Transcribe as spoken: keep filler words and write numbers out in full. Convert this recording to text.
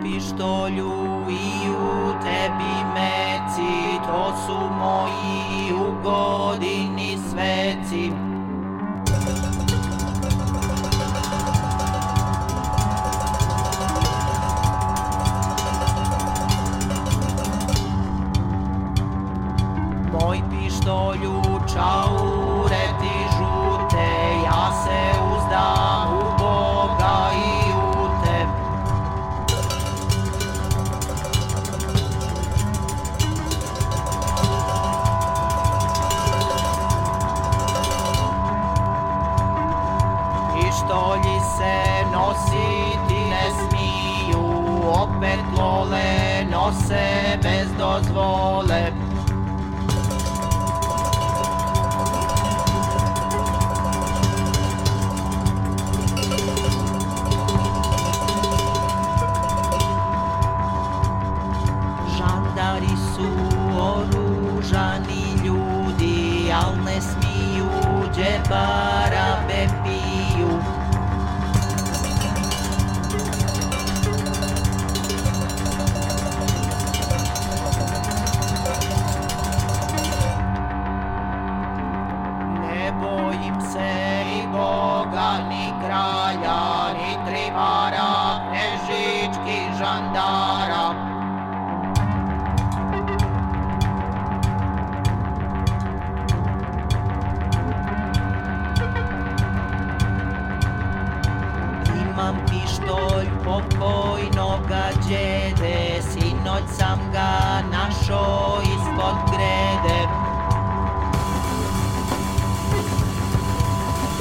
pištolju i u tebi meci, to su moji u godini sveci. Moj pištolju čaure ti žute, ja se uzdam u Boga i u te. Pištolji se nositi ne smiju, opet lole nose bez dozvole. Žandari su oružani ljudi, al ne smiju džeparabe piju. Ne bojim se ni Boga, ni kralja, ni trimara, knežičkih žandara. Imam pištolj pokojnoga djede, sinoć sam ga našo ispod grede.